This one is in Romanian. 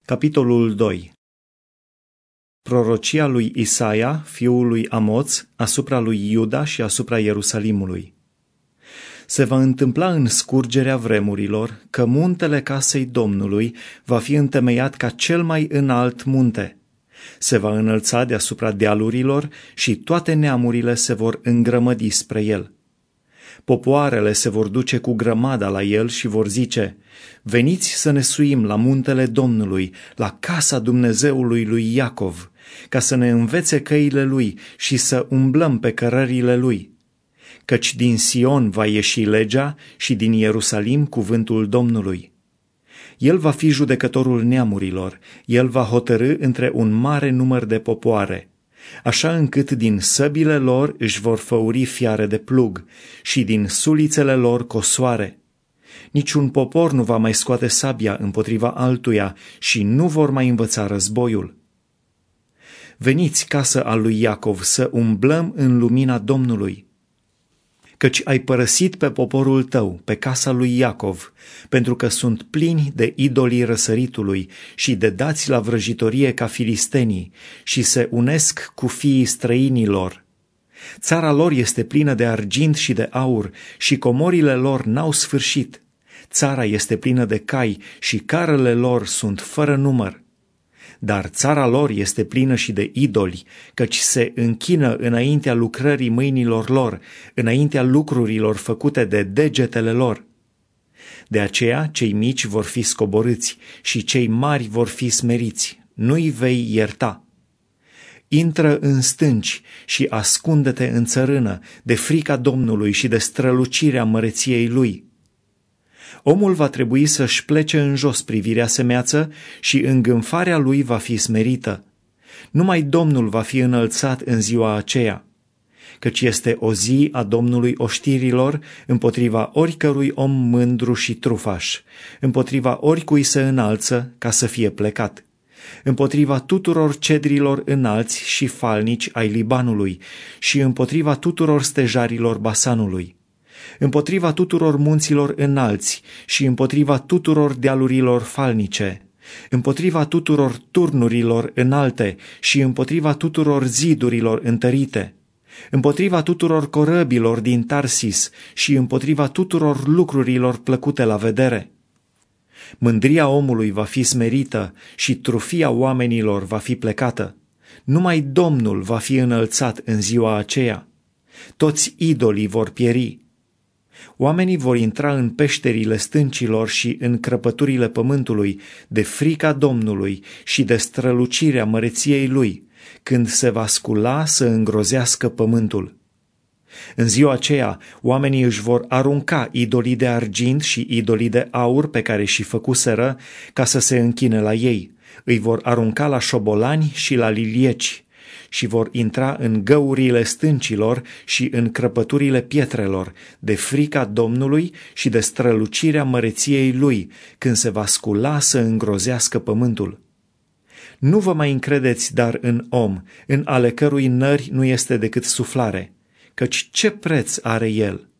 Capitolul 2. Prorocia lui Isaia, fiul lui Amoț, asupra lui Iuda și asupra Ierusalimului. Se va întâmpla în scurgerea vremurilor că muntele casei Domnului va fi întemeiat ca cel mai înalt munte. Se va înălța deasupra dealurilor și toate neamurile se vor îngrămădi spre el. Popoarele se vor duce cu grămada la el și vor zice: veniți să ne suim la muntele Domnului, la casa Dumnezeului lui Iacov, ca să ne învețe căile lui și să umblăm pe cărările lui. Căci din Sion va ieși legea și din Ierusalim cuvântul Domnului. El va fi judecătorul neamurilor, el va hotărî între un mare număr de popoare, așa încât din săbile lor își vor făuri fiare de plug și din sulițele lor cosoare. Niciun popor nu va mai scoate sabia împotriva altuia și nu vor mai învăța războiul. Veniți, casă a lui Iacov, să umblăm în lumina Domnului. Căci ai părăsit pe poporul tău, pe casa lui Iacov, pentru că sunt plini de idolii răsăritului și de dați la vrăjitorie ca filistenii și se unesc cu fiii străinilor. Țara lor este plină de argint și de aur și comorile lor n-au sfârșit. Țara este plină de cai și carele lor sunt fără număr. Dar țara lor este plină și de idoli, căci se închină înaintea lucrării mâinilor lor, înaintea lucrurilor făcute de degetele lor. De aceea cei mici vor fi scoborâți și cei mari vor fi smeriți, nu-i vei ierta. Intră în stânci și ascunde-te în țărână de frica Domnului și de strălucirea măreției lui. Omul va trebui să-și plece în jos privirea semeață și îngânfarea lui va fi smerită. Numai Domnul va fi înălțat în ziua aceea, căci este o zi a Domnului oștirilor împotriva oricărui om mândru și trufaș, împotriva oricui se înalță ca să fie plecat, împotriva tuturor cedrilor înalți și falnici ai Libanului și împotriva tuturor stejarilor Basanului, împotriva tuturor munților înalți și împotriva tuturor dealurilor falnice, împotriva tuturor turnurilor înalte și împotriva tuturor zidurilor întărite, împotriva tuturor corăbilor din Tarsis și împotriva tuturor lucrurilor plăcute la vedere. Mândria omului va fi smerită și trufia oamenilor va fi plecată. Numai Domnul va fi înălțat în ziua aceea. Toți idolii vor pieri. Oamenii vor intra în peșterile stâncilor și în crăpăturile pământului de frica Domnului și de strălucirea măreției lui, când se va scula să îngrozească pământul. În ziua aceea, oamenii își vor arunca idolii de argint și idolii de aur pe care și făcuseră ca să se închine la ei. Îi vor arunca la șobolani și la lilieci și vor intra în găurile stâncilor și în crăpăturile pietrelor, de frica Domnului și de strălucirea măreției lui, când se va scula să îngrozească pământul. Nu vă mai încredeți dar în om, în ale cărui nări nu este decât suflare, căci ce preț are el?